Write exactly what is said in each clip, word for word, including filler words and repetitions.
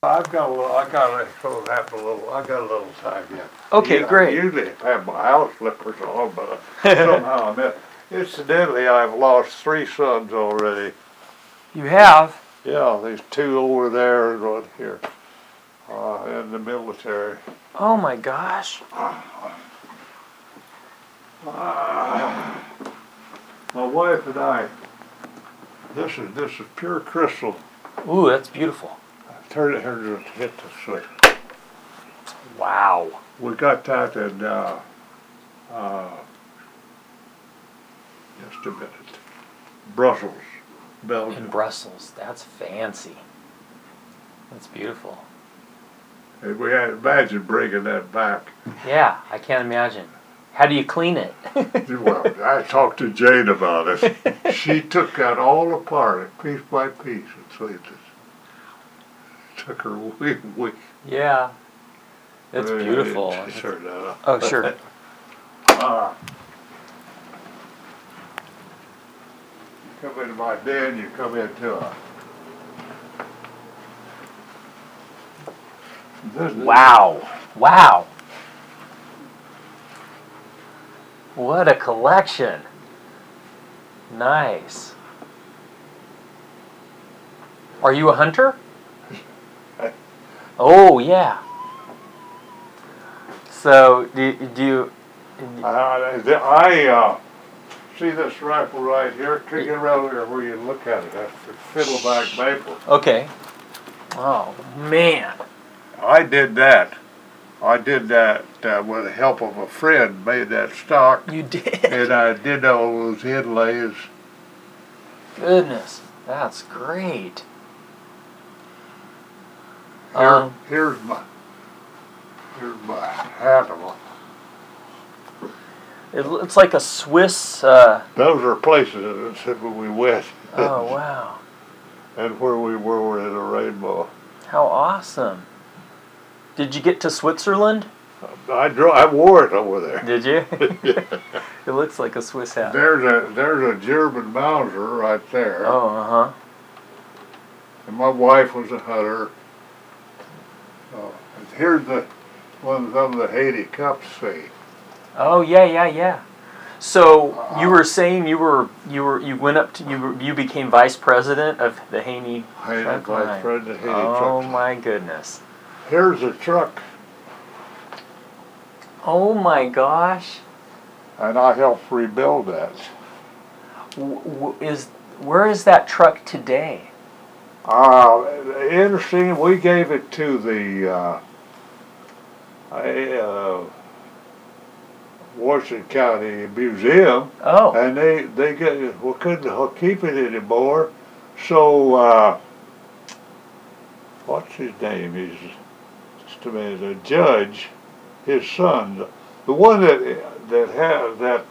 I've got a little, I got a, so have a little, I got a little time yet. Okay, Yeah, great. I usually have my house slippers on, but somehow I missed. Incidentally, I've lost three sons already. You have? Yeah, there's two over there and one here, uh, in the military. Oh my gosh. Uh, my wife and I, this is, this is pure crystal. Ooh, that's beautiful. Turn it here to hit the switch. Wow. We got that in, uh, uh, just a minute, Brussels, Belgium. In Brussels. That's fancy. That's beautiful. And we had, imagine bringing that back. Yeah, I can't imagine. How do you clean it? Well, I talked to Jane about it. She took that all apart, piece by piece, and cleaned it. Took her a week. week. Yeah. It's Uh, beautiful. She turned that up. Oh, sure. uh, you come into my den, you come into a... This is- Wow. Wow. What a collection. Nice. Are you a hunter? Oh, yeah. So, do, do you... Uh, I, uh, see this rifle right here? Take it around here where you look at it. That's the Fiddleback Maple. Okay. Oh, man. I did that. I did that uh, with the help of a friend, made that stock. You did? And I did all those inlays. Goodness. That's great. Here, Um, here's my, here's my animal. it, it's like a Swiss... Uh, Those are places that we went. oh, wow. And where we were in a rainbow. How awesome. Did you get to Switzerland? I drove, I wore it over there. Did you? It looks like a Swiss hat. There's a there's a German Mauser right there. Oh, uh-huh. And my wife was a hunter. Oh, and here's the one some of the Haiti Cups see. Oh, yeah, yeah, yeah. So you were saying you were you were you went up to you were, you became vice president of the Haney Haiti truck Vice line. President Haiti Oh truck. my goodness. Here's a truck, Oh my gosh. and I helped rebuild that. W- w- is where is that truck today? Uh, interesting. We gave it to the uh, uh, Washington County Museum. Oh. And they they get we couldn't keep it anymore, so uh, what's his name? He's just a minute, the judge, his son, the one that that had that.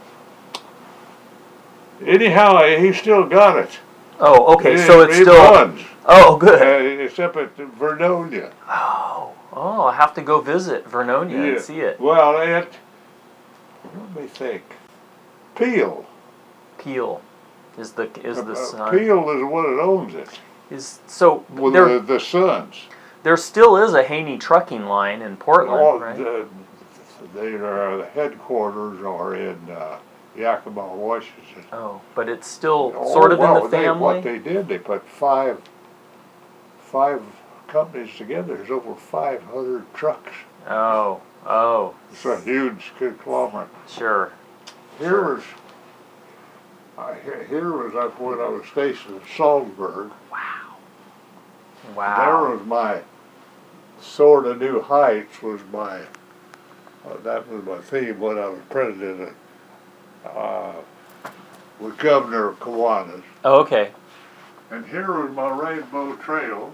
Anyhow, he still got it. Oh, okay. He- So it's he still. runs. Oh, good. Uh, it's up at Vernonia. Oh, oh, I have to go visit Vernonia Yeah. and see it. Well, it. Let me think. Peel. Peel is the is the Uh, son. Peel is the one that owns it. Is so Well, there the, the sons. there still is a Haney trucking line in Portland, All right? the, they are, the headquarters are in uh, Yakima, Washington. Oh, but it's still Oh, sort of well, in the they, family. what they did, they put five five companies together. There's over five hundred trucks. Oh, oh, It's a huge conglomerate. sure. Here Sure. was uh, here here was up when I was stationed in Salzburg. Wow. There Wow. was my Sword of New Heights was my uh, that was my theme when I was president of, uh, with Governor of Kiwanis. Oh, okay. And here was my Rainbow Trail.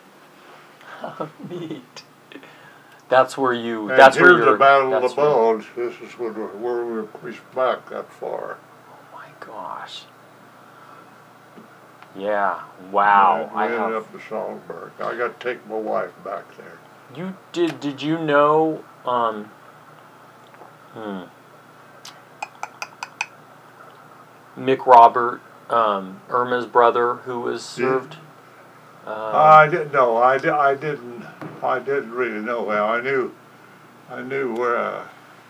Neat. That's where you. And That's where here's you're. the Battle of that's the where- Bones. This is when, we- where we pushed back that far. Oh my gosh. Yeah. Wow. And I we ended have. up in Salzburg. I got to take my wife back there. You did? Did you know? Um. Hmm. Mick Robert, um, Irma's brother, who was Yeah. served. Um, I didn't know. I, di- I didn't. I didn't really know how. I knew. I knew where. Uh,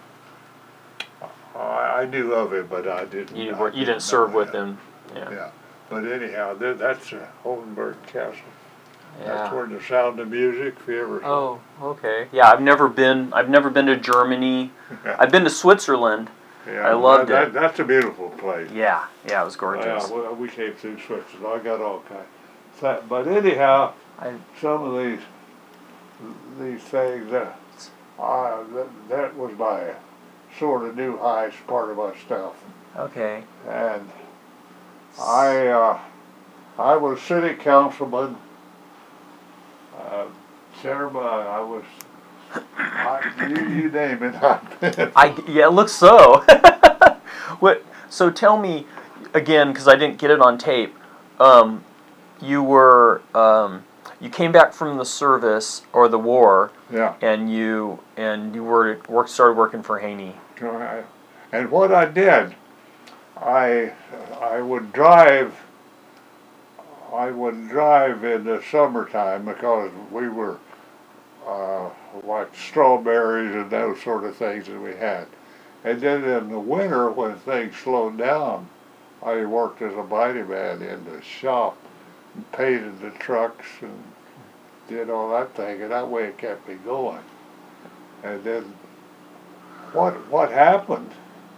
I, I knew of him, but I didn't. you I were, you didn't know serve with him. him. Yeah. Yeah. But anyhow, th- that's uh, Oldenburg Castle. That's Yeah. where the Sound of Music, if you ever. Oh, okay. Yeah, I've never been. I've never been to Germany. Yeah. I've been to Switzerland. Yeah, I loved that, it. That, that's a beautiful place. Yeah, yeah, it was gorgeous. Yeah, well, we came through Switzerland. I got all kinds. That, but anyhow, I, some of these these things that I that, that was my sort of new highest part of my stuff. okay. And I uh, I was city councilman. Uh, chairman. I was. I, you, you name it. I've been. I yeah, it looks so. What? So tell me again, because I didn't get it on tape. Um, you were um, you came back from the service or the war, Yeah. and you and you were work started working for Haney. Right. And what I did, I I would drive. I would drive in the summertime because we were uh, like strawberries and those sort of things that we had. And then in the winter, when things slowed down, I worked as a body man in the shop and painted the trucks and did all that thing, and that way it kept me going. And then what what happened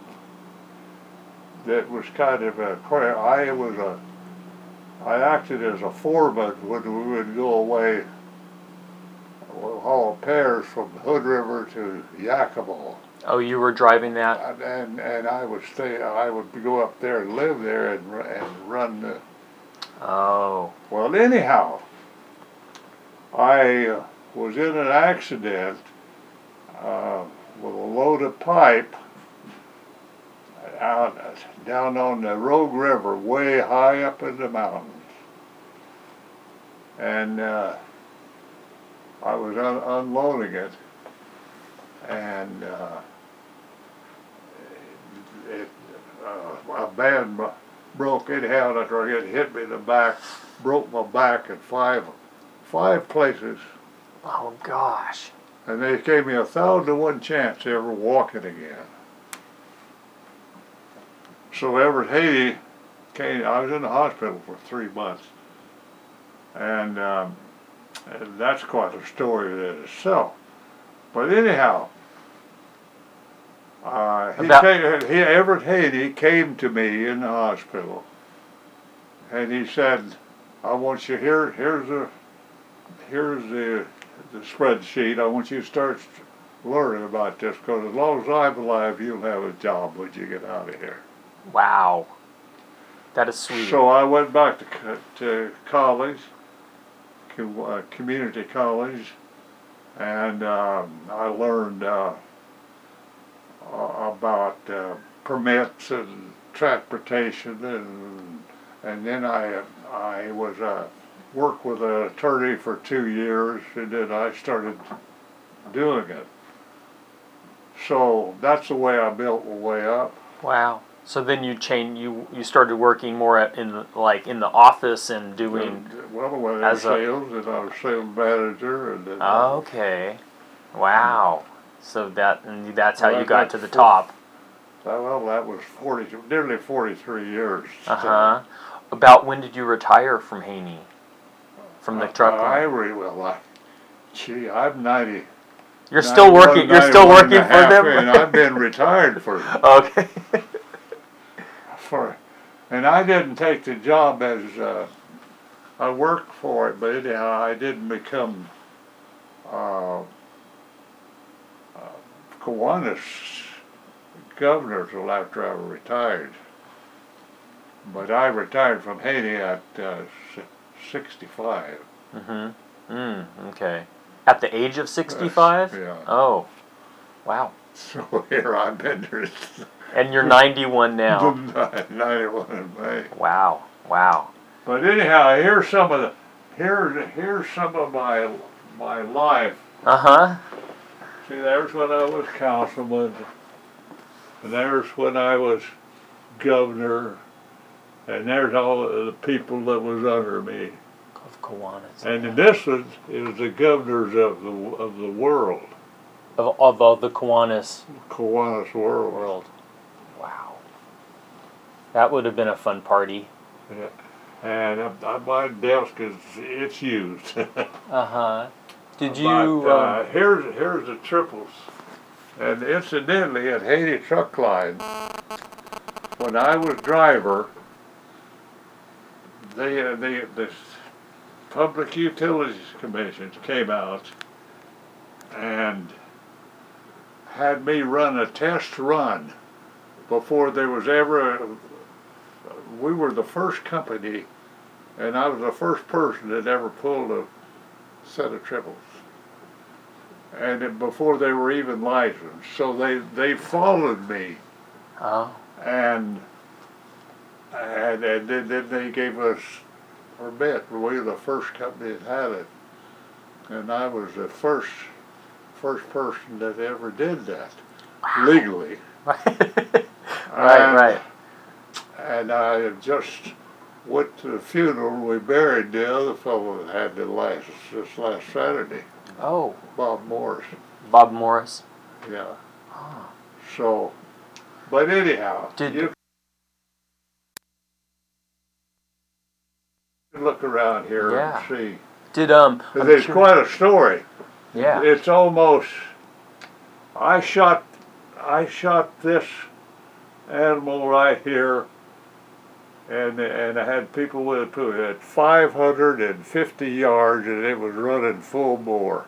that was kind of a I was a I acted as a foreman when we would go away, we'll haul pears from Hood River to Yakima. Oh, you were driving that. And, and and I would stay. I would go up there and live there and ru- and run the. Oh. Well, anyhow, I uh, was in an accident uh, with a load of pipe out down on the Rogue River, way high up in the mountains, and uh, I was un- unloading it, and. Uh, It, uh, a band bro- broke anyhow, and after it hit me in the back, broke my back in five, five places, Oh gosh. and they gave me a thousand to one chance of ever walking again. So Everett Haiti came. I was in the hospital for three months, and, um, and that's quite a story in itself. But anyhow. Uh, he About- came, he, Everett Haiti came to me in the hospital, and he said, "I want you here. Here's the, here's the, the spreadsheet. I want you to start learning about this, because as long as I'm alive, you'll have a job when you get out of here." Wow. That is sweet. So I went back to co- to college, co- uh, community college, and um, I learned. Uh, Uh, about uh, permits and transportation, and and then I I was uh, worked with an attorney for two years, and then I started doing it. So that's the way I built my way up. Wow. So then you changed. You you started working more at, in the, like in the office and doing. And, well, when as I a- was sales, and I was sales manager, and then Okay. Wow. So that and that's how Well, you got that's to the for- top. well, that was forty, nearly forty-three years. Uh huh. About when did you retire from Haney? From the truck I line? really well. I, gee, I'm ninety. You're still working. You're still ninety-one and working a for half, them. and I've been retired for Okay. for, and I didn't take the job as uh, I worked for it, but anyhow, I didn't become uh, uh, Kiwanis governor till after I retired. But I retired from Haiti at uh, sixty-five. Mm-hmm. Mm. Okay. At the age of sixty-five. Yeah. Oh. Wow. So here I've been there. And you're ninety-one now. ninety-one in May. Wow. Wow. But anyhow, here's some of the here's here's some of my my life. Uh huh. See, there's when I was councilman, and there's when I was governor, and there's all of the people that was under me. Of Kiwanis. And this was is the governors of the of the world, Of, of, of the Kiwanis Kiwanis world. world. Wow. That would have been a fun party. Yeah. And uh, uh, my desk is it's used. Uh-huh. Did you... But, uh, um, here's here's the triples. And incidentally, at Haiti Truck Line, when I was driver, they, uh, they, the Public Utilities Commission came out and had me run a test run before there was ever a, we were the first company, and I was the first person that ever pulled a set of triples. And it, before they were even licensed, so they they followed me, oh. and and, and then, then they gave us a permit. We were the first company that had it, and I was the first first person that ever did that legally. right, and, right. And I just went to the funeral. We buried the other fellow that had the license this last Saturday. Oh. Bob Morris. Bob Morris. Yeah. Oh. So, but anyhow, Did, you can look around here Yeah. and see. did um? I'm There's cur- quite a story. Yeah. It's almost. I shot. I shot this animal right here, and and I had people with it too. At five hundred fifty yards, and it was running full bore.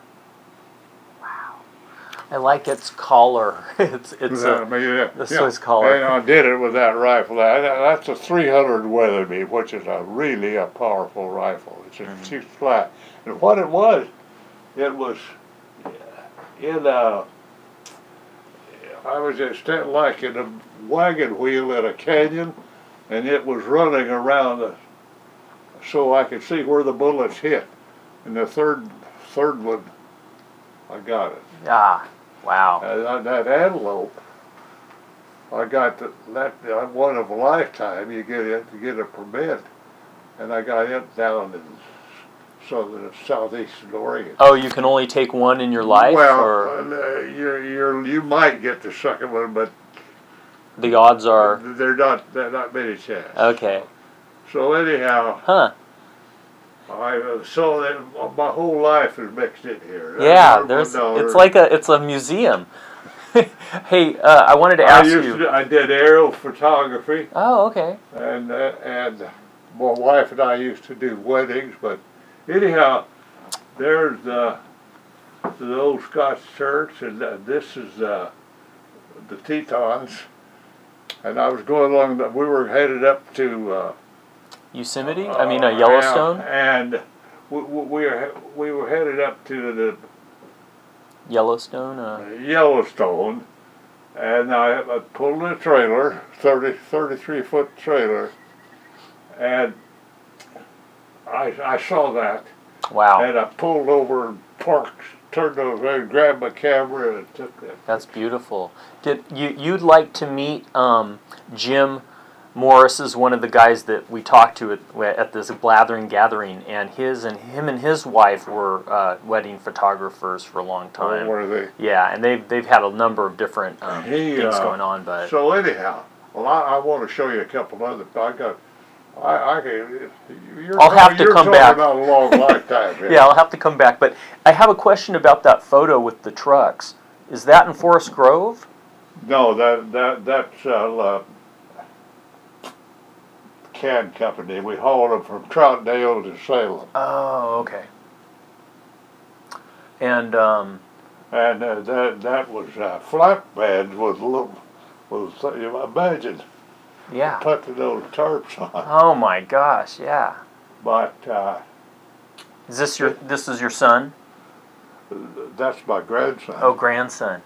I like its collar. it's it's I a mean, yeah, the yeah. Swiss collar. And I did it with that rifle. That- That's a three hundred Weatherby, which is a really a powerful rifle. It's a Mhm. shoots flat. And what it was, it was in a. I was just standing like in a wagon wheel in a canyon, and it was running around the, so I could see where the bullets hit. And the third third one, I got it. Ah, wow. Uh, that antelope, I got the, that uh, one of a lifetime. You get it, you get a permit, and I got it down in southern southeastern Oregon. Oh, you can only take one in your life, well, or uh, you're, you're, you might get the second one, but the odds are they're not they're not many chances. okay. So anyhow, Huh? I uh, so that my whole life is mixed in here. Yeah, there's. It's like a. It's a museum. Hey, uh, I wanted to I ask used you. to, I did aerial photography. Oh, okay. And uh, and my wife and I used to do weddings, but anyhow, there's the the old Scotch church, and uh, this is uh, the Tetons. And I was going along. The, we were headed up to uh, Yosemite? I mean, uh, uh, Yellowstone. and we, we were we were headed up to the Yellowstone. Uh, Yellowstone, and I, I pulled a trailer, thirty, thirty-three foot trailer, and I, I saw that, wow. and I pulled over and parked, turned over and grabbed my camera and took that. That's beautiful. Did you you'd like to meet um, Jim Morris is one of the guys that we talked to at, at this Blathering gathering, and his and him and his wife were uh, wedding photographers for a long time. Where they? Yeah, and they've they've had a number of different um, He, things uh, going on, but So anyhow, well, I, I want to show you a couple other. I got. I, I can. You're, I'll have to you're come talking back. about a long lifetime here. yeah, I'll have to come back. But I have a question about that photo with the trucks. Is that in Forest Grove? No, that that that's uh, uh, can company. We hauled them from Troutdale to Salem, Oh, okay. And um, and uh, that that was uh, flatbeds with little, was you imagine yeah. putting those tarps on. Oh my gosh, yeah. But uh, Is this your this is your son? that's my grandson. Oh, grandson.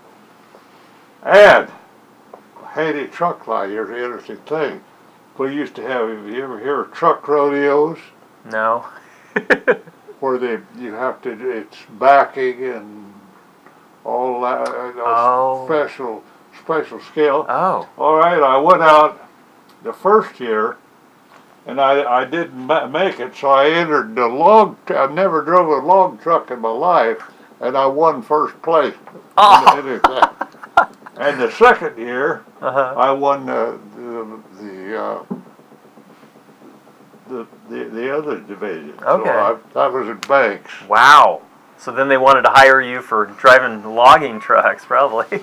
And Haiti Truck Line. Here's an interesting thing. We used to have. You ever hear of truck rodeos? No. Where they you have to do it's backing and all that uh, Oh. special special skill. Oh. All right, I went out the first year, and I, I didn't ma- make it, so I entered the log, I never drove a log truck in my life, and I won first place. Oh. In, in it. And the second year, Uh-huh. I won the, the, the, uh, the, the, the other division. Okay. So I, I was in Banks. Wow. So then they wanted to hire you for driving logging trucks, probably.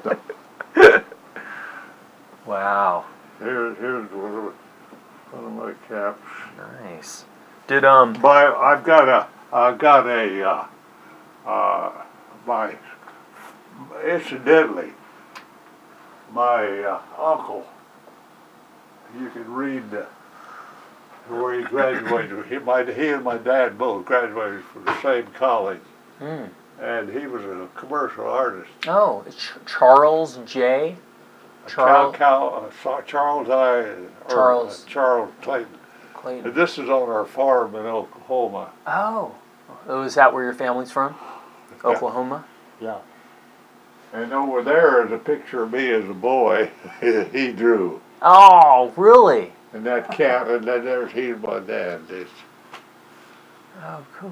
Wow. Here, here's one of, one of my caps. Nice. Did um? My, I've got a, I got a, uh, uh, my, incidentally, my uh, uncle, you can read the, where he graduated. He, my, he and my dad both graduated from the same college, Mm. and he was a commercial artist. Oh, Ch- Charles J. Charles, Charles Cal, uh, Sa- Charles I. Or, Charles. Uh, Charles Clayton. Clayton. And this is on our farm in Oklahoma. Oh. Oh, is that where your family's from? Oklahoma? Yeah. And over there is a picture of me as a boy. He drew. Oh, really? And that cat, and then there's he and my dad. It's, Oh, cool.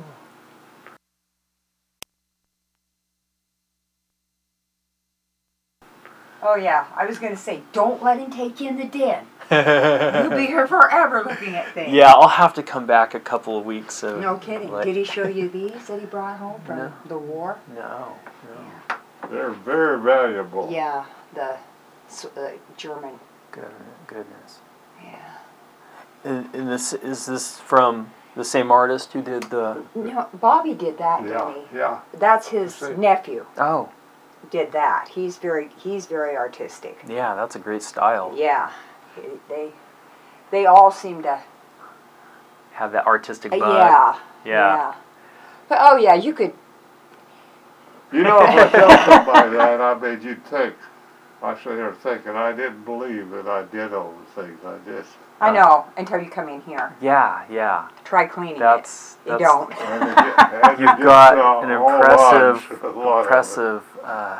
Oh yeah, I was gonna say, don't let him take you in the den. You'll be here forever looking at things. Yeah, I'll have to come back a couple of weeks. So No kidding. let- Did he show you these that he brought home from No. the war? No. No. they're very valuable. Yeah, the s- uh, German. Good, goodness. Yeah. And, and this is this from the same artist who did the? No, Bobby did that, Yeah, didn't he? yeah. That's his See. nephew. Oh, Did that. He's very he's very artistic. yeah, that's a great style. Yeah. He- They they all seem to. Have that artistic Uh, bug. yeah. Yeah. But oh yeah, you could. You know, if I tell somebody that, I mean, you'd think, I sit here thinking, I didn't believe that I did all the things I did. I know until you come in here. Yeah, yeah. Try cleaning That's it. You that's don't. And it get- and it You've gets, got uh, an all impressive, odds, a lot of it. impressive. Uh,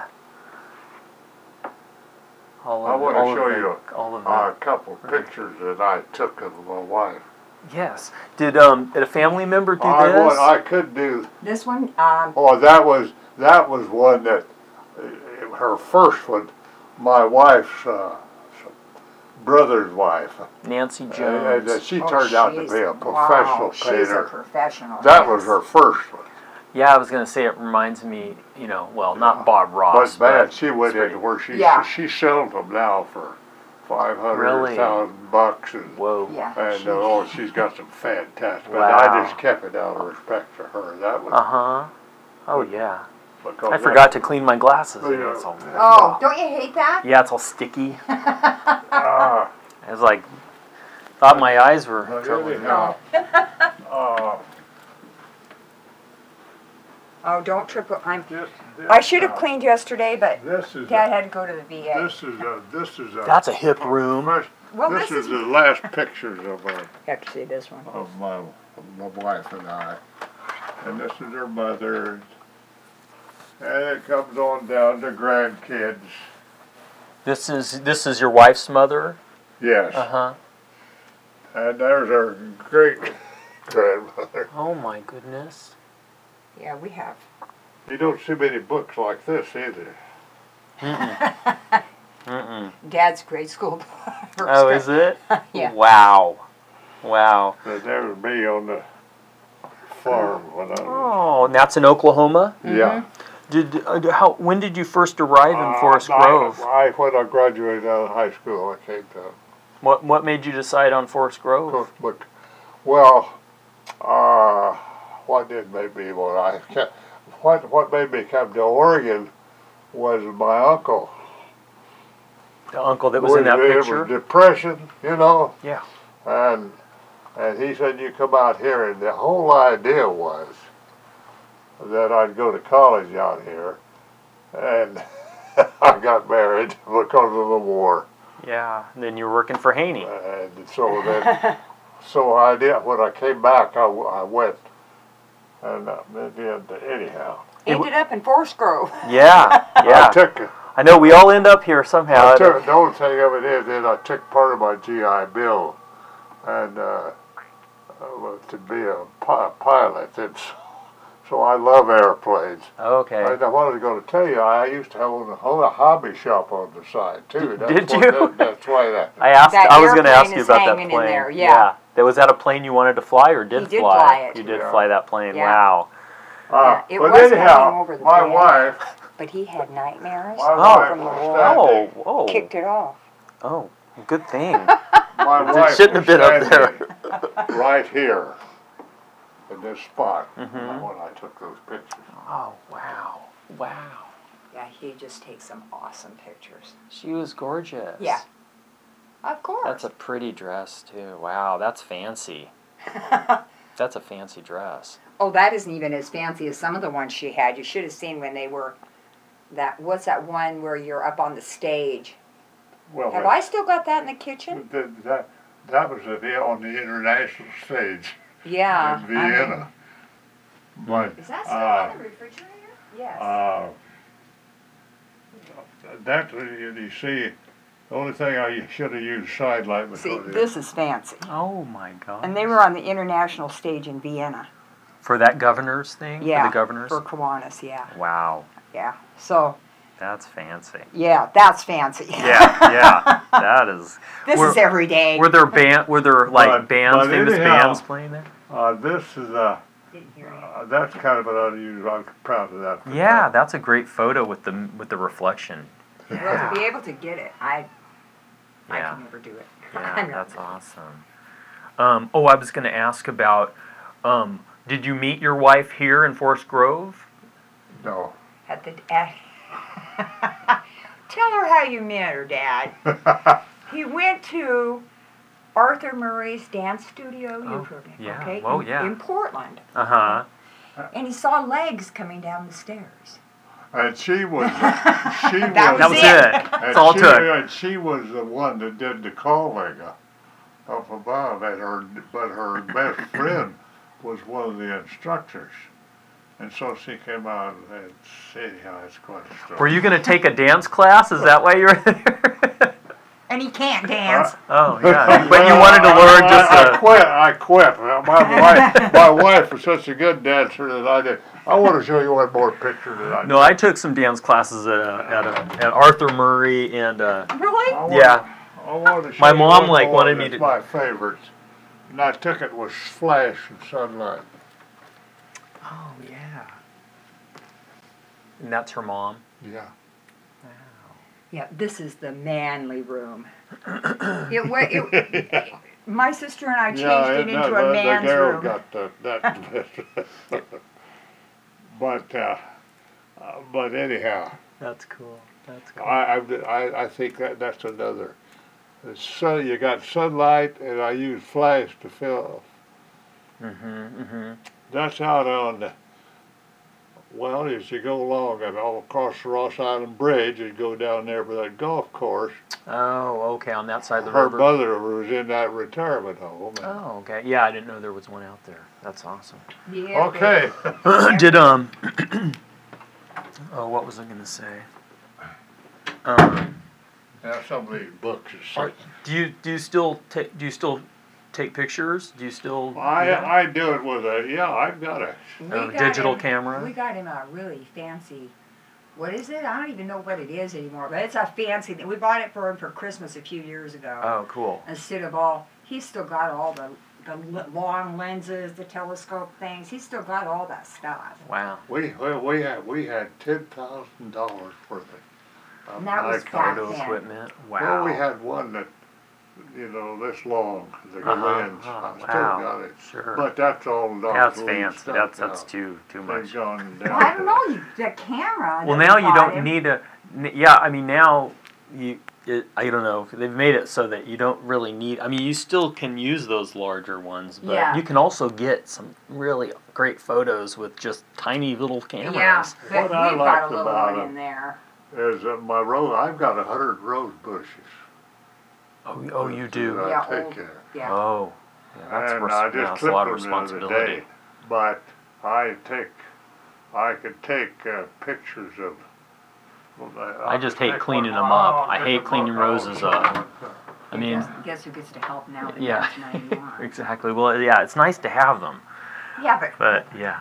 all I of, wanna all show of the, you all of Uh, the. a couple pictures that I took of my wife. Yes. Did um did a family member do I, this? would, I could do. This one, um, Oh, that was that was one that uh, her first one. My wife's uh, brother's wife. Nancy And, Jones. and she oh, turned out to she's- be a professional wow, she's a painter. professional. That was yes. her first one. Yeah, I was gonna say it reminds me. You know, well, not Yeah. Bob Ross, But man, but she went it's into where she Yeah. she, she sells them now for five hundred Really? thousand bucks, and whoa. Yeah. and she- uh, oh, she's got some fantastic. But Wow. I just kept it out of respect for her. That was Uh huh. Oh yeah. because I that- forgot to clean my glasses. Oh, yeah. It's all- Oh, don't you hate that? Yeah, it's all sticky. Ah, I was like, thought my eyes were but troubling. anyhow, uh, Oh, don't trip. I'm. this, this, I should have uh, cleaned yesterday, but This is Dad a, had to go to the V A. this is a this is a. That's a hip room. First, Well, this, this is, is- the last pictures of our You have to see this one. of my of my wife and I, and this is her mother, and it comes on down to grandkids. This is this is your wife's mother. Yes, Uh huh. and there's our great grandmother. Oh my goodness. Yeah, we have. You don't see many books like this either. Mm mm. Dad's grade school. Oh, is it? Yeah. Wow. Wow. But there was me on the farm when I was. Oh, and that's in Oklahoma. Yeah. Did uh, how? When did you first arrive in Uh, Forest I- Grove? I, when I graduated out of high school, I came to What what made you decide on Forest Grove? Cookbook. Well, uh, what did make me what I ca- what what made me come to Oregon was my uncle. The uncle that was in that it picture. was depression, you know, Yeah. and and he said you come out here, and the whole idea was that I'd go to college out here, and I got married because of the war. Yeah. And then you're working for Haney. And so then, so I did, when I came back, I, w- I went, and uh, then, anyhow. Ended up in Forest Grove. Yeah. Yeah. I took, I know we all end up here somehow. I took, the only thing of it is that I took part of my G I Bill and uh, uh, to be a pi- pilot. It's so I love airplanes. Okay. I, I was going to tell you, I used to own a, own a hobby shop on the side too. That's Did what- you? That, that's why that. I asked. That I was going to airplane ask you is about that hanging plane. in there, yeah. That was that a plane you wanted to fly, or did He did fly? fly it. You did Yeah. fly that plane. Yeah. Wow. Uh, Yeah, it but was hanging anyhow, over the my bed. wife, But he had nightmares. my Oh. wife From the was wall. Oh, standing. whoa. Kicked it off. Oh, good thing. My It wife shouldn't have was been up there. standing right here, in this spot, Mhm. when I took those pictures. Oh, wow. Wow. Yeah, he just takes some awesome pictures. She was gorgeous. Yeah. Of course. That's a pretty dress, too. Wow, that's fancy. That's a fancy dress. Oh, that isn't even as fancy as some of the ones she had. You should have seen when they were that. What's that one where you're up on the stage? Well, Have that- I still got that in the kitchen? that, that, that was a deal on the international stage Yeah. in I mean, Vienna. But, is that still uh, on the refrigerator? Yes. uh, that, you you see, the only thing I should have used side light because See, it- this is fancy. Oh, my God. And they were on the international stage in Vienna. For that governor's thing? Yeah. For the governors? For Kiwanis, yeah. Wow. Yeah. So, That's fancy. yeah, that's fancy. Yeah, yeah. That is. This Were- is every day. Were there band? Were there like But- bands, but famous anyhow- bands playing there? Uh, this is, uh, Didn't hear you. uh, that's kind of an unusual, I'm proud of that. Yeah, that's a great photo with the with the reflection. Well, to be able to get it, I, I Yeah. can never do it. Yeah, I'm not- that's awesome. Um, oh, I was going to ask about. Um, did you meet your wife here in Forest Grove? No. At the, at, tell her how you met her, Dad. He went to Arthur Murray's dance studio. Oh, You've heard of it, yeah. okay? Oh, in, yeah. in Portland, Uh huh. and he saw legs coming down the stairs. And she was, she That was. That was it. it. And That's all it she, took. and she was the one that did the calling uh, up above, and her, but her best friend was one of the instructors. And so she came out and said, yeah, it's quite a story. Were you going to take a dance class? Is that why you were there? And he can't dance. Oh yeah, but you wanted to learn just I, I to. quit. I quit. My wife, my wife was such a good dancer that I did. I want to show you one more picture that I. No, I took some dance classes at uh, at, uh, at Arthur Murray and. Uh, Really? I wanna- yeah. I wanted to show My you mom, one like, more wanted me that's to- my favorite, and I took it with flash and sunlight. Oh yeah. And that's her mom. Yeah. Yeah, this is the manly room. it, wa- it, my sister and I changed yeah, it into the, a the man's girl room. got the, that. but uh, uh, but anyhow, That's cool. That's cool. I, I I I think that that's another. The sun, you got sunlight, and I use flash to fill. Mm-hmm. Mm-hmm. That's out on the. Well, as you go along and all across the Ross Island Bridge, you go down there by that golf course. Oh, okay. On that side of the Her river. mother was in that retirement home. and- Oh, okay. Yeah, I didn't know there was one out there. That's awesome. Yeah, Okay. Did um. oh, what was I gonna say? Um, Now some of these books are are, do you do you still take do you still take pictures? Do you still? I yeah? I do it with a yeah. I've got a We a got digital him- camera? We got him a really fancy. What is it? I don't even know what it is anymore. But it's a fancy thing. We bought it for him for Christmas a few years ago. Oh, cool. Instead of all, he's still got all the the l- long lenses, the telescope things. He's still got all that stuff. Wow. we we we had we had ten thousand dollars worth of. Um, And that was Nikon. back Photo then. equipment. Wow. Well, we had one that, you know, this long, the Uh-huh, lens. uh-huh, I still wow. got it. Sure. But that's all done. That's fancy. That's that's too too They've much. gone Well, down. I don't know. You, the camera. Well, that now we you bought don't him- need a. n- Yeah, I mean now you. It, I don't know. They've made it so that you don't really need. I mean, you still can use those larger ones, but Yeah. you can also get some really great photos with just tiny little cameras. Yeah, but What I we've got liked a little about one him- in there. Is that my rose, I've got a hundred rose bushes. Oh, oh, you do. that I Yeah, take old- care. Yeah. Oh, yeah, that's, And res- I yeah, just that's a lot of clipped them the other responsibility. day. But I take, I could take uh, pictures of. well, I just hate take cleaning one- them up. oh, I just hate a cleaning book. roses Oh, up. I mean, guess, guess who gets to help now that yeah, Dad's not anymore? exactly. Well, yeah, it's nice to have them, Yeah, but but yeah.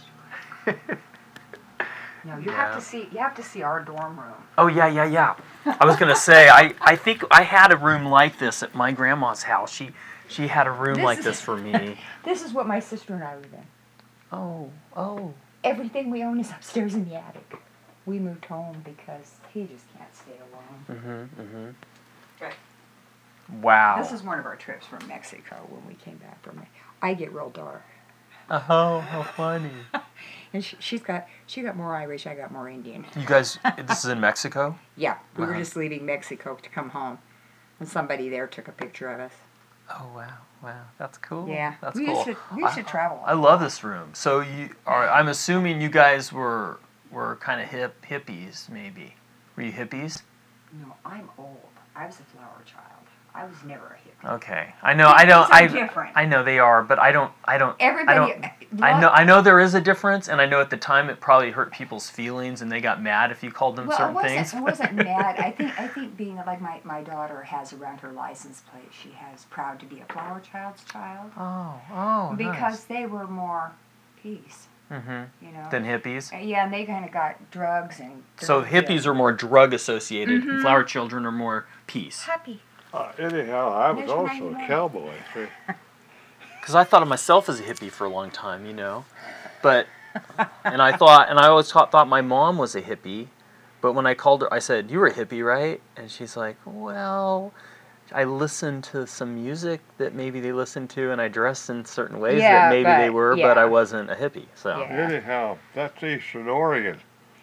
no, you Yeah. have to see. You have to see our dorm room. Oh yeah, yeah, yeah. I was gonna say, I, I think I had a room like this at my grandma's house. She she had a room This like is- this for me. This is what my sister and I live in. Oh, oh. Everything we own is upstairs in the attic. We moved home because he just can't stay alone. Mm-hmm, mm-hmm. Right. Wow. This is one of our trips from Mexico when we came back from it. I get real dark. Oh, how funny. And she, she's got she got more Irish, I got more Indian. You guys, this is in Mexico? Yeah, we were Wow. just leaving Mexico to come home. And somebody there took a picture of us. Oh wow, wow, that's cool. Yeah, that's we cool. used to we used I, to travel. I love this room. So you are? I'm assuming you guys were were kind of hip hippies, maybe. Were you hippies? No, I'm old. I was a flower child. I was never a hippie. Okay, I know. I don't. Hippies are I different. I know they are, but I don't. I don't. Everybody. I, don't, I know. I know there is a difference, and I know at the time it probably hurt people's feelings, and they got mad if you called them Well, it certain wasn't. things. It wasn't mad. I think. I think being like my, my daughter has around her license plate, she has proud to be a flower child's child Oh, oh, because they were more peace. nice. Mm-hmm. You know. Than hippies. Uh, Yeah, and they kind of got drugs and. So hippies are more drug associated, and flower children are more peace. happy. Uh, anyhow, I was There's also ninety-nine. a cowboy. See? Because I thought of myself as a hippie for a long time, you know, but and I thought, and I always thought, thought my mom was a hippie, but when I called her, I said, "You were a hippie, right?" And she's like, "Well, I listened to some music that maybe they listened to, and I dressed in certain ways Yeah, that maybe they but- were, yeah. but I wasn't a hippie." So, Yeah. Anyhow, that's Eastern Oregon.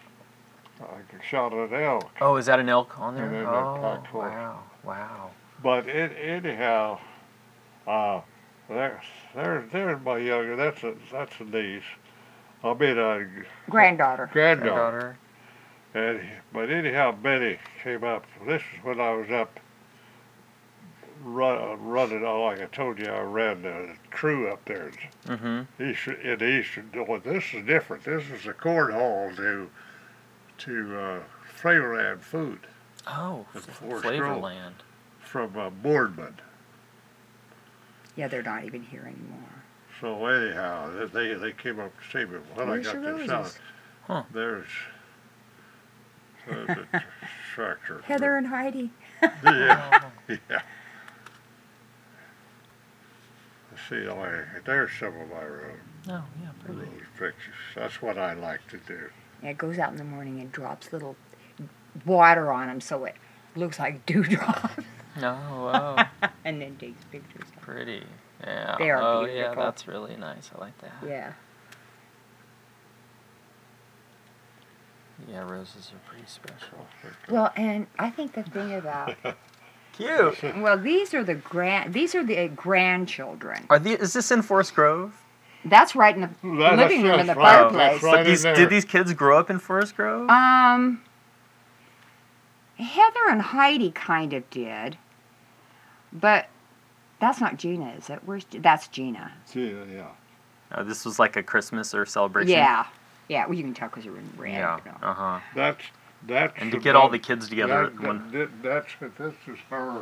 I shot an elk. oh, is that an elk on there? And then that Oh, black horse. wow, wow. But it, anyhow, uh, there's there's there's my younger. That's a that's a niece. I mean a Granddaughter. granddaughter. And but anyhow, Betty came up. This is when I was up run, running. Oh, like I told you, I ran the crew up there Mm-hmm. in Eastern. In Eastern. Well, this is different. This is a cornhole to to uh, Flavorland Food Oh, That's F- Forest Grove. Flavorland. from uh, Boardman. Yeah, they're not even here anymore. So anyhow, they they came up to see me when Where's I got your this roses? out. Huh. There's there's a tr- tractor. Heather and Heidi. Yeah, yeah. Let's see, oh, there's some of my road, Oh, yeah, pretty. road pictures. That's what I like to do. Yeah, it goes out in the morning and drops little water on them so it looks like dewdrops. No, oh, And then takes pictures. pretty. Yeah. They are oh, yeah, beautiful. that's really nice. I like that. Yeah. Yeah, roses are pretty special. Well, and I think the thing about Cute. well, these are the grand these are the grandchildren. Are these? Is this in Forest Grove? That's right in the That- living room in the that's right. fireplace. That's right. But in these, there. did these kids grow up in Forest Grove? Um, Heather and Heidi kind of did, but that's not Gina, is it? Where's that's Gina? See, yeah. Oh, this was like a Christmas or celebration. Yeah, yeah. Well, you can tell because you're in red. Yeah. you know. Uh huh. That's that's. And to the get all mom- the kids together. That, when, that, that's this is her.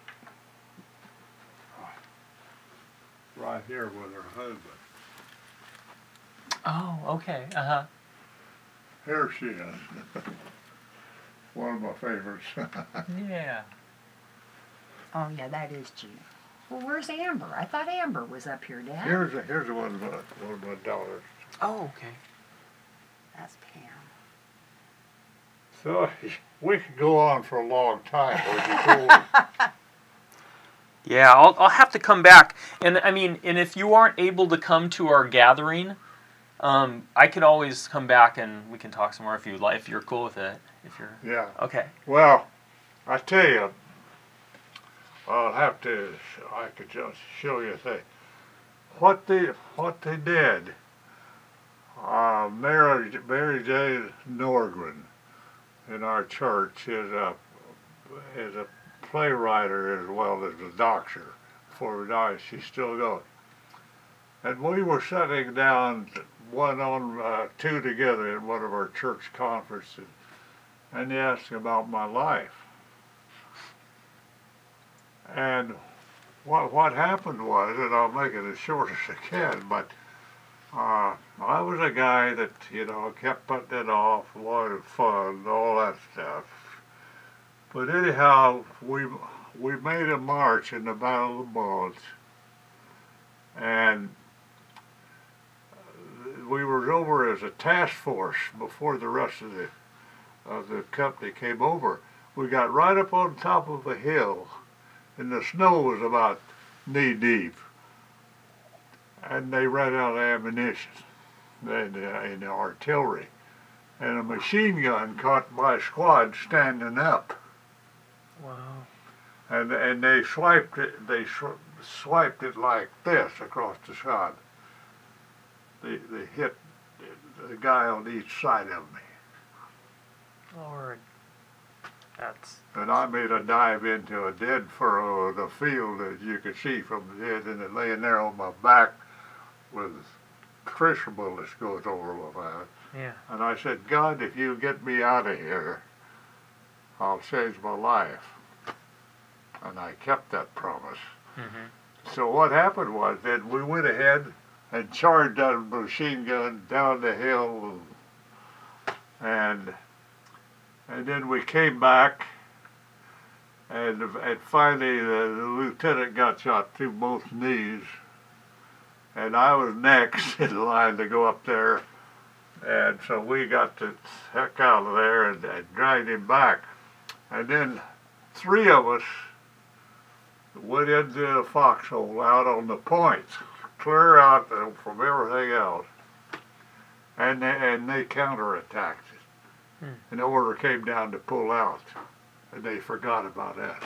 Right here with her husband. oh, okay. Uh huh. Here she is. One of my favorites. Yeah. Oh yeah, that is Gina. Well, where's Amber? I thought Amber was up here, Dad. here's a, here's one of my one of my daughters. Oh, okay. That's Pam. So we could go on for a long time. Would you go? Yeah, I'll I'll have to come back. And I mean, and if you aren't able to come to our gathering, um, I could always come back and we can talk some more if you like. If you're cool with it. If you're Yeah. okay. Well, I tell you, I'll have to. I could just show you a thing. What they what they did. Uh, Mary Mary J. Norgren in our church is a is a playwright as well as a doctor. Before we died, she's still going. And we were sitting down, one on uh, two together at one of our church conferences, and he asked about my life. and what what happened was, and I'll make it as short as I can, but uh, I was a guy that, you know, kept putting it off, wanted fun, all that stuff. But anyhow, we we made a march in the Battle of the Bulge, and we were over as a task force before the rest of the of the company came over. We got right up on top of a hill, and the snow was about knee deep, and they ran out of ammunition and, uh, and artillery, and a machine gun caught my squad standing up. Wow. And and they swiped it. They sw- swiped it like this across the shot. They they hit the guy on each side of me, Lord. That's. and I made a dive into a dead furrow of the field, as you could see from the head, and it laying there on my back with Trish bullets going over my back. Yeah. And I said, God, if you get me out of here, I'll change my life. And I kept that promise. Mm-hmm. So what happened was that we went ahead and charged that machine gun down the hill, and and then we came back, and and finally the, the lieutenant got shot through both knees, and I was next in line to go up there, and so we got the heck out of there and, and dragged him back, and then three of us went into the foxhole out on the points, clear out from everything else, and they, and they counterattacked it. Hmm. And the order came down to pull out, and they forgot about us.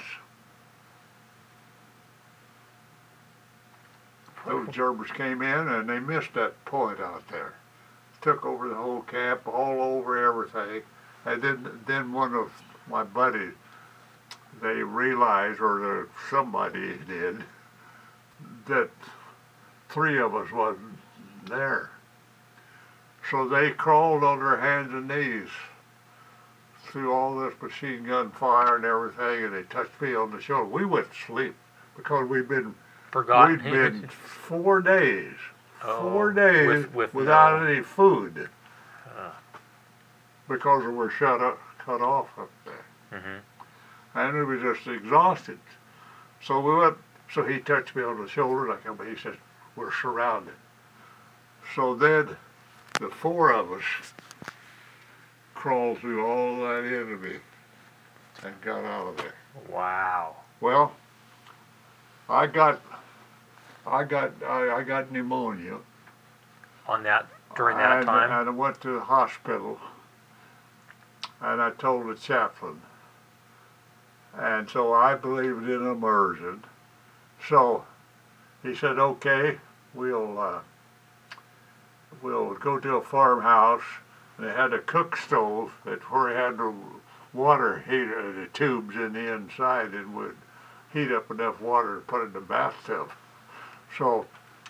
Those Germans came in and they missed that point out there, took over the whole camp, all over everything, and then then one of my buddies, they realized, or the, somebody did, that three of us wasn't there. So they crawled on their hands and knees through all this machine gun fire and everything, and they touched me on the shoulder. We went to sleep because we'd been Forgotten. we'd been four days, Oh, four days with- with without no- any food Uh. because we were shut up, cut off up there. Mm-hmm. And we were just exhausted. So we went, so he touched me on the shoulder, like, but he said, we're surrounded. So then the four of us crawled through all that enemy and got out of there. Wow. Well, I got, I got, I, I got pneumonia. On that, during that and, time? And I went to the hospital, and I told the chaplain. And so I believed in immersion. So he said, okay, we'll uh, we'll go to a farmhouse. And they had a cook stove that where he had the water heater, the tubes in the inside, and would heat up enough water to put in the bathtub. So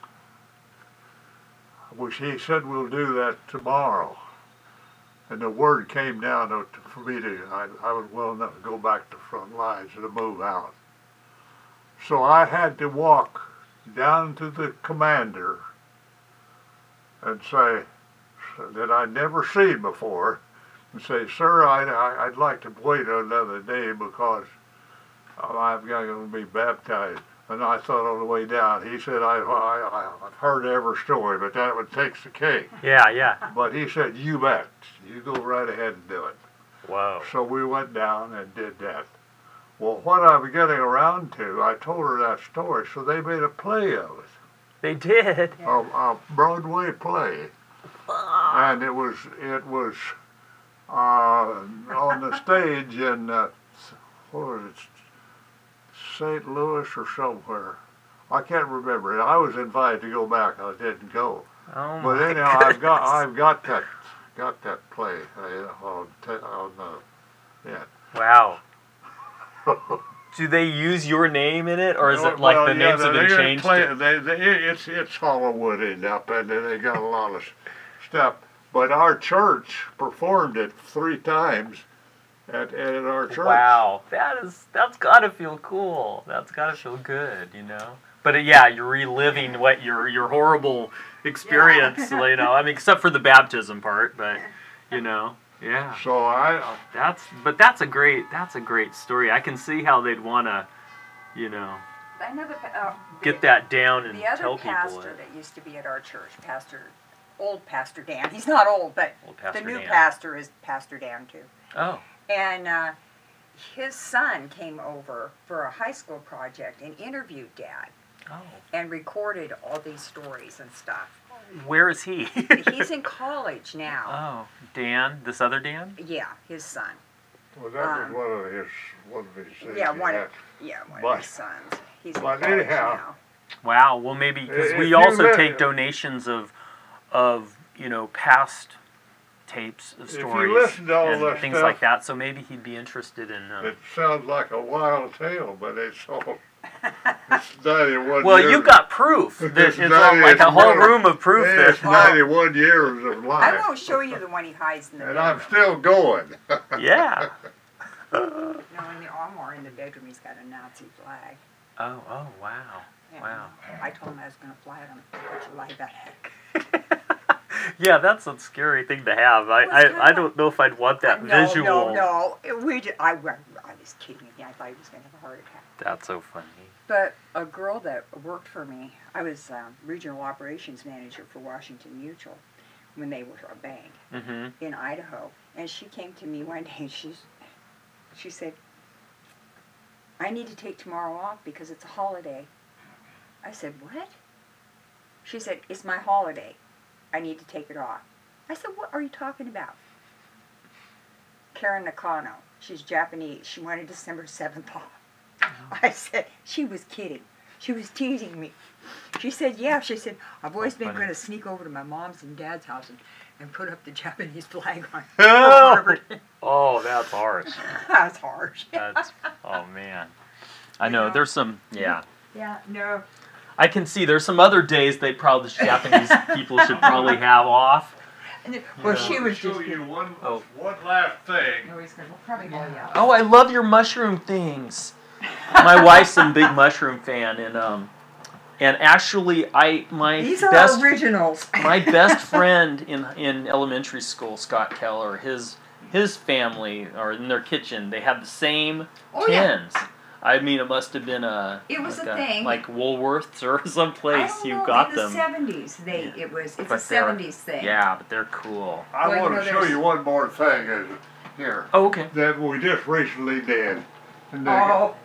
which he said we'll do that tomorrow. And the word came down to, for me to, I, I was well enough to go back to front lines and to move out. So I had to walk down to the commander and say, that I'd never seen before, and say, sir, I, I, I'd like to wait another day because I'm going to be baptized. And I thought on the way down, he said, I, I, I've heard every story, but that one takes the cake. Yeah, yeah. But he said, you bet. You go right ahead and do it. Whoa. So we went down and did that. Well, what I was getting around to, I told her that story, so they made a play of it. They did. A, a Broadway play. And it was, it was uh, on the stage in, uh, what was it, Saint Louis or somewhere. I can't remember. I was invited to go back. I didn't go. Oh But my anyhow, I've got goodness. I've got that got that play uh, on t- on uh, yeah. Wow. Do they use your name in it, or is it like Well, the yeah, names have they- been they changed? Play, to- they, they, it's it's Hollywood enough, and they got a lot of stuff. But our church performed it three times at, at our church. Wow, that is that's gotta feel cool. That's gotta feel good, you know. But uh, yeah, you're reliving what your your horrible experience, Yeah. you know. I mean, except for the baptism part, but you know, yeah. So I, That's but that's a great that's a great story. I can see how they'd want to, you know, Another, pa- uh, get the- that down and The other tell people pastor it. that used to be at our church, Pastor, old Pastor Dan. He's not old, but Old Pastor the new Dan. pastor is Pastor Dan too. Oh, And uh, his son came over for a high school project and interviewed Dad oh. and recorded all these stories and stuff. Where is he? He's in college now. Oh, Dan, this other Dan? Yeah, his son. well, that was Um, one of his, one of his things. Yeah, he one had. of, yeah, one But- of his sons. He's in but college anyhow, now. Wow. Well, maybe because If we you also let- take donations of, of you know, past tapes of If you stories listen to all and that things stuff- like that. So maybe he'd be interested in. Uh, It sounds like a wild tale, but it's all, it's ninety-one well, years. you got proof. That It's it's not- all like a it's whole not- room of proof It's that. ninety-one years of I life, won't show you the one he hides in the and bedroom. I'm still going. Yeah. No, in the armoire in the bedroom, he's got a Nazi flag. Oh. Oh. Wow. And Wow. I told him I was going to fly it on the Fourth of July back. Yeah, that's a scary thing to have. I, Well, it's kinda I, I don't know if I'd want that no, visual. No, no, It- we just, I, I was kidding. I thought he was going to have a heart attack. That's so funny. But a girl that worked for me, I was um, regional operations manager for Washington Mutual when they were a bank Mm-hmm. in Idaho. And she came to me one day and she's, she said, I need to take tomorrow off because it's a holiday. I said, what? She said, it's my holiday. I need to take it off. I said, what are you talking about? Karen Nakano. She's Japanese. She wanted December seventh off. I said, she was kidding. She was teasing me. She said, yeah. She said, I've always Oh, been funny. going to sneak over to my mom's and dad's house and, and put up the Japanese flag on Oh, Harvard. oh, that's harsh. That's harsh. That's oh man. I You know know? there's some yeah. Yeah, no. I can see there's some other days they probably Japanese people should probably have off. Well, Yeah. she was show just. you one, Oh. one last thing. No, he's going to probably go, yeah. Oh, I love your mushroom things. My wife's a big mushroom fan, and um, and actually, I my These are best originals. my best friend in in elementary school, Scott Keller, his his family or in their kitchen, they have the same Oh, yeah. tins. I mean, it must have been a It was like a thing. like Woolworths or someplace I don't you know, got in the them. seventies, they Yeah. it was. It's But a they're- seventies thing. Yeah, but they're cool. I Well, you want know, to show there's- you one more thing is, here, Oh, okay. that we just recently did. And they- Oh.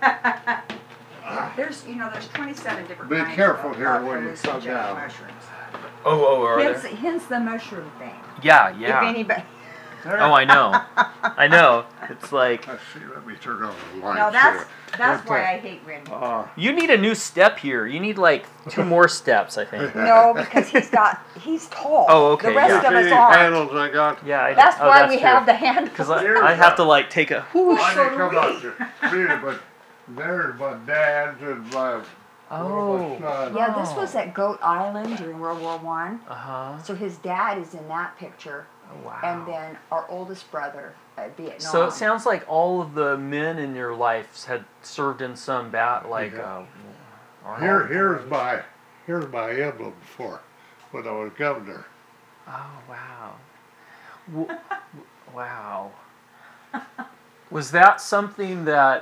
There's, you know, there's twenty-seven different Be kinds careful of, here of when you hallucinogenic come down. mushrooms. Oh, oh, are Hence, there? hence the mushroom thing. Yeah, If yeah. anybody. There. Oh, I know. I know. It's like Let's see, let me turn on the lights No, that's here. that's But, why uh, I hate when. Uh, you need a new step here. You need like two more steps, I think. No, because he's got he's tall. Oh, okay, The rest yeah. of see us these aren't. handles I got? Yeah, I, That's oh, why that's we true. have the hand. Because I, Here's I have the- to like take a. Whoosh. I so didn't come do out to read it, but there's my dad's and my Oh. son. Yeah, this Oh. was at Goat Island during World War One. Uh huh. So his dad is in that picture, Oh, wow. and then our oldest brother at Vietnam. So it sounds like all of the men in your life had served in some bat, like. Yeah. Uh, Here, here's my, here's my emblem for when I was governor. Oh wow. W- wow. Was that something that?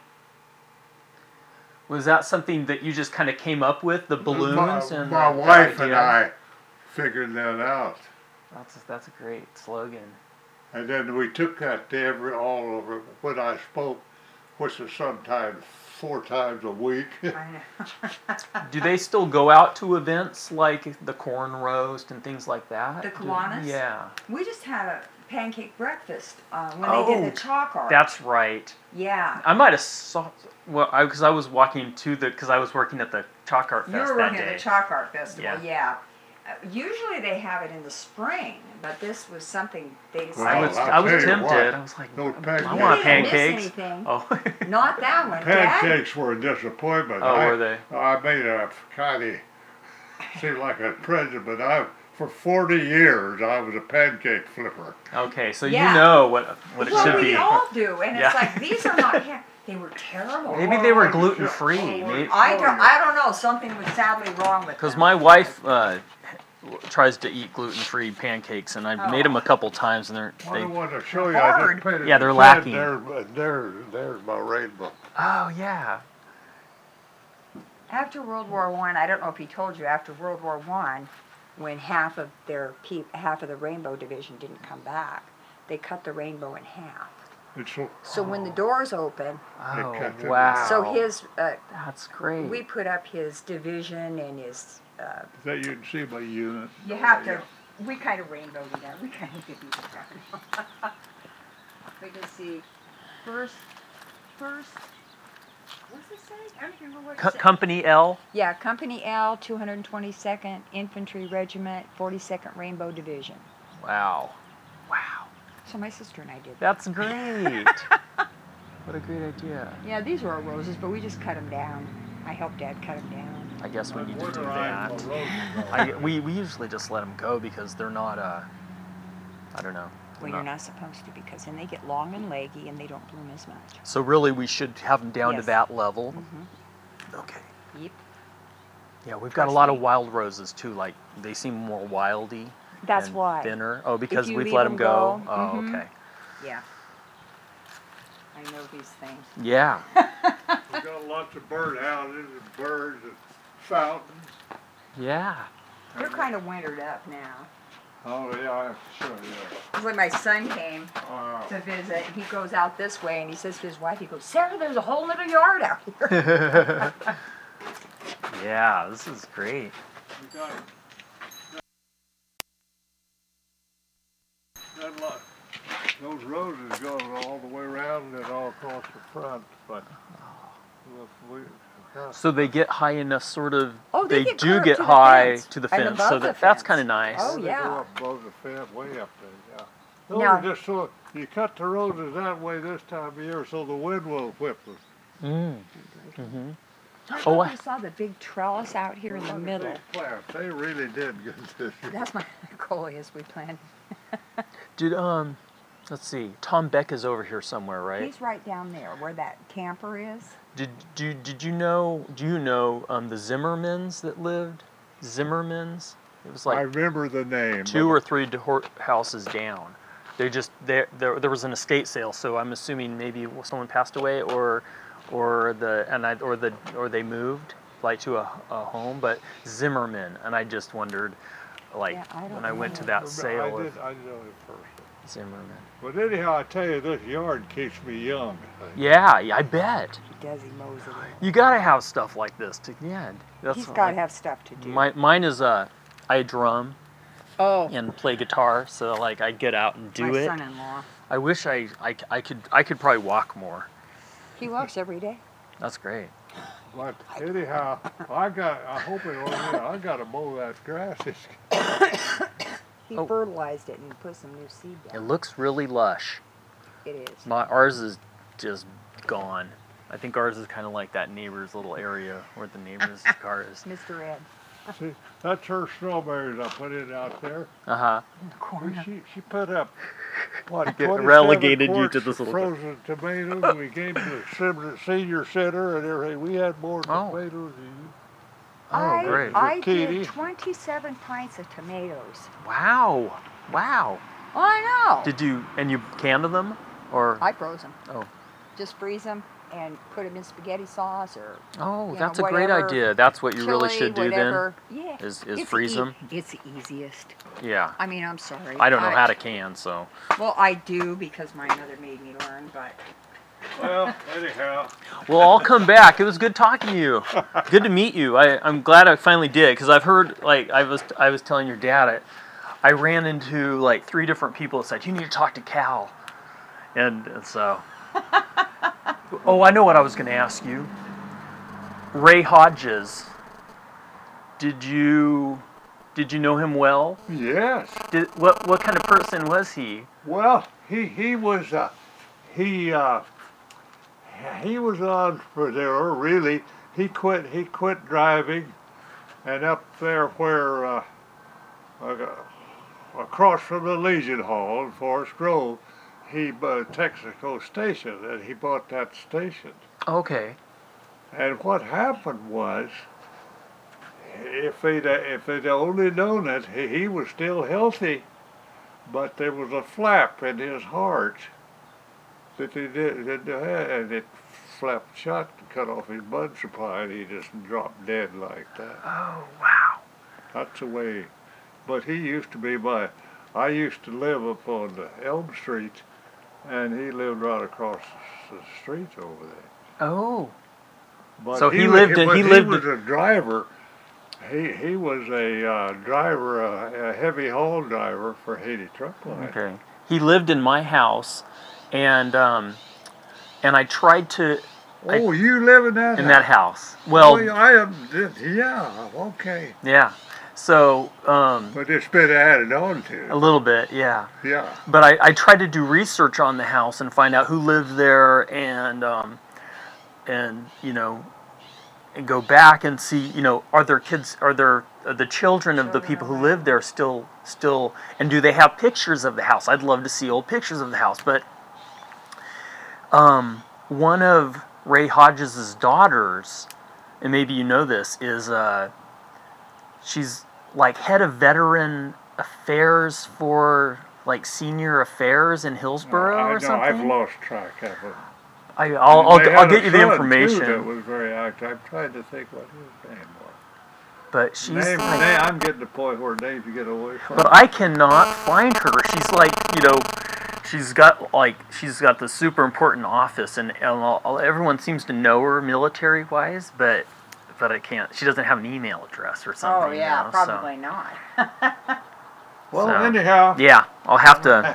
Was that something that you just kind of came up with, the balloons my, and my the, the wife and idea? I figured that out, That's a, that's a great slogan. and then we took that to every all over when I spoke, which is sometimes four times a week. I know. Do they still go out to events like the corn roast and things like that? The Do- Kiwanis? Yeah, We just had a pancake breakfast uh, when they did Oh, the chalk art. that's right. Yeah. I might have saw well, I because I was walking to the because I was working at the chalk art You fest were that working day. at the chalk art festival, Yeah. yeah. Uh, usually they have it in the spring, but this was something they decided. I Well, was I'll I was tell you tempted. what, I was like, those I pancakes- want You didn't miss pancakes. anything. Oh, Not that one. Dad, Pancakes were a disappointment. Oh, I, were they? I made a kind of seemed like a present, but I for forty years, I was a pancake flipper. Okay, so Yeah. you know what what it well, should we be. all do, and Yeah. it's like these are not. Ha- they were terrible. Maybe they were gluten free. I don't. I don't know. Something was sadly wrong with Because them. my wife uh, tries to eat gluten-free pancakes, and I've Oh. made them a couple times, and they're I they. want to show you. They're I hard. just painted Yeah, they're the lacking. There, there, there's my rainbow. Oh yeah. After World War One, I, I don't know if he told you. After World War One, when half of their pe- half of the Rainbow Division didn't come back, they cut the rainbow in half. It's so, So when the doors open, Oh kept it. wow. so his uh, That's great. we put up his division and his. Uh, that you can see my unit. you have to. We kind of rainbowed it out. We kind of did it. We can see first, first. What's it say? I don't remember what it Co- said. Company L. Yeah, Company L, two hundred twenty-second Infantry Regiment, forty-second Rainbow Division. Wow. Wow. So my sister and I did that. That's great. What a great idea. Yeah, these were our roses, but we just cut them down. I helped Dad cut them down. I guess we need to do Winterized that. my roses. I, we, we usually just let them go because they're not, uh, I don't know. Well, you're not supposed to because then they get long and leggy and they don't bloom as much. So really we should have them down to Yes. that level. Mm-hmm. Okay. Yep. Yeah, we've got a Trust lot me. of wild roses too. Like they seem more wildy. That's and why. Thinner. Oh, because you we've leave let them them go. go, Oh, mhm. okay. Yeah. I know these things. Yeah. We've got lots of birdhouses and birds and fountains. Yeah. They're kind of wintered up now. Oh yeah, I have to show you. When my son came Uh, to visit, he goes out this way and he says to his wife, he goes, Sarah, there's a whole little yard out here. Yeah, this is great. we got that lot. Those roses go all the way around and all across the front, but look, we. So they get high enough, sort of. Oh, they get do clear get to the high fence to the and fence, above so the that that's fence. kind of nice. Oh, They yeah. go up above the fence, way up there, yeah. Those Now- are just so, you cut the roses that way this time of year so the wind will whip them. Mm. Mm-hmm. I Oh, oh, I- you saw the big trellis out here in the Look at middle. these plants. They really did good this year. That's my coleus we planted. Did um, let's see. Tom Beck is over here somewhere, right? He's right down there where that camper is. Did do did you know? Do you know um the Zimmermans that lived? Zimmermans. It was I like remember the name. two but or three dehor- houses down. They just there there there was an estate sale, so I'm assuming maybe someone passed away, or or the and I or the or they moved like to a, a home. But Zimmerman, and I just wondered, like Yeah, I don't when I went to know. that I sale did, of I know him first. Zimmerman. But anyhow, I tell you, this yard keeps me young. Yeah, yeah, I bet. He does, he mows it. You gotta have stuff like this to yeah. That's He's what, got to like, have stuff to do. my, mine is uh, I drum oh, and play guitar, so like I get out and do my it. son-in-law. I wish I, I, I could I could probably walk more. He walks every day. That's great. But anyhow, I got, I hope it won't, I gotta mow that grass. It's, He Oh. fertilized it and put some new seed It down. looks really lush. It is. My ours is just gone. I think ours is kind of like that neighbor's little area where the neighbor's car is. Mister Ed. see, that's her strawberries I put in out there. Uh huh. In the corner. She, she put up, what, Get twenty-seven relegated you quarts to this little- frozen tomatoes. We gave to the senior- senior center and everything. We had more Oh. tomatoes than you. Oh, I, great. I Zucchini. did twenty-seven pints of tomatoes. Wow. Wow. Oh, I know. Did you and you canned them or? I froze them. Oh. Just freeze them and put them in spaghetti sauce or Oh, you that's know, a great whatever, idea. That's what you really chili, should do whatever. Yeah. then. Is is It's freeze e- them? It's the easiest. Yeah. I mean, I'm sorry. I don't know how to can, so. Well, I do because my mother made me learn, but Well, anyhow, Well, I'll come back. It was good talking to you. Good to meet you. I, I'm glad I finally did because I've heard, like I was I was telling your dad, I, I ran into like three different people that said you need to talk to Cal, and, and so. Oh, I know what I was going to ask you. Ray Hodges. Did you did you know him well? yes. Did what what kind of person was he? Well, he he was uh, he uh, he was an entrepreneur. Really, he quit he quit driving, and up there where uh, uh, across from the Legion Hall in Forest Grove, he bought Texaco Station, and he bought that station. Okay. And what happened was, if they'd if they'd only known it, he, he was still healthy, but there was a flap in his heart that they did, and it flapped shut and cut off his blood supply, and he just dropped dead like that. Oh, wow. That's the way. But he used to be my. I used to live up on the Elm Street, and he lived right across the street over there. Oh. But So he was- lived in- but he lived was a driver. He he was a uh, driver, uh, a heavy haul driver for Haiti Truck Line. Okay. He lived in my house, and um, and I tried to Oh, you live in that in house? that house. Well, Oh, I am. Yeah. Okay. yeah. So um, But it's been added on a to. little bit, yeah. Yeah. But I, I tried to do research on the house and find out who lived there, and um, and you know, and go back and see, you know, are there kids, are there are the children of the Children people who around. live there still still, and do they have pictures of the house? I'd love to see old pictures of the house. But um, one of Ray Hodges' daughters, and maybe you know this, is uh, she's like head of veteran affairs for like senior affairs in Hillsboro I or know. something. I've lost track of it. I, I'll, And I'll, they I'll had get a you the son, information. Too, that was very active. I'm trying to think what his name was. But she's Name, like, name, I'm getting to the point where names you get away from. but I cannot find her. She's like, you know, she's got like she's got the super important office, and, and all, all- everyone seems to know her military wise, but but I can't. She doesn't have an email address or something. Oh yeah, you know, so- probably not. well, so- anyhow. Yeah, I'll have to.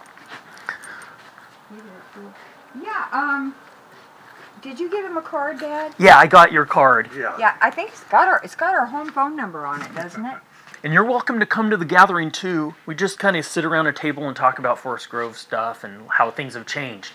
Yeah. Um. Did you give him a card, Dad? Yeah, I got your card, Yeah. Yeah, I think it's got our it's got our home phone number on it, doesn't it? and you're welcome to come to the gathering too. We just kind of sit around a table and talk about Forest Grove stuff and how things have changed.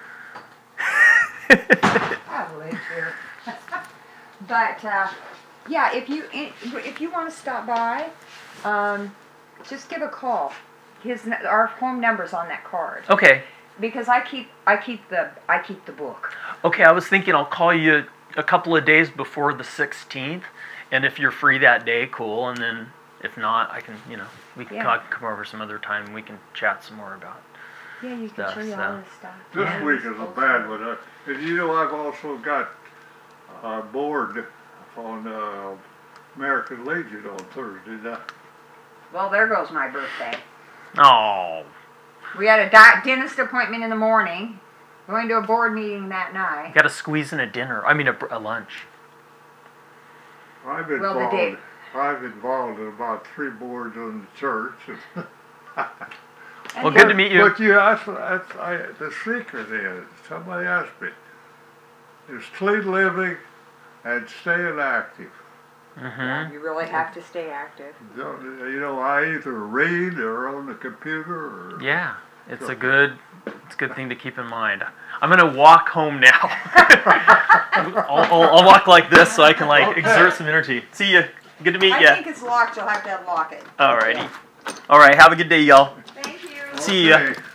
I live here. But uh, yeah, if you if you want to stop by, um, just give a call. His n- our home number's on that card Okay. because I keep I keep the I keep the book. Okay, I was thinking I'll call you a couple of days before the sixteenth, and if you're free that day, cool. And then if not, I can, you know, we can Yeah. talk, come over some other time and we can chat some more about. Yeah, you can Stuff, show you so. all this stuff. This Yeah. week is a bad one. Uh, and you know, I've also got a board on uh, American Legion on Thursday night. Well, there goes my birthday. Oh, We had a di- dentist appointment in the morning, going to a board meeting that night. got to squeeze in a dinner. I mean, a, a lunch. I've Well, the involved. day- I've involved in about three boards on the church. And Well, the- good to meet you. But you asked, that's, I, the secret is, somebody asked me, is clean living and staying active. Mm-hmm. You really have to stay active. You know, you know, I either read or on the computer or. Yeah, it's a good, it's a good thing to keep in mind. I'm gonna walk home now. I'll, I'll, I'll walk like this so I can like Okay. exert some energy. See ya. Good to meet I ya. think it's locked. You'll have to unlock it. Alrighty. All right. Have a good day, y'all. Thank you. See ya. Okay.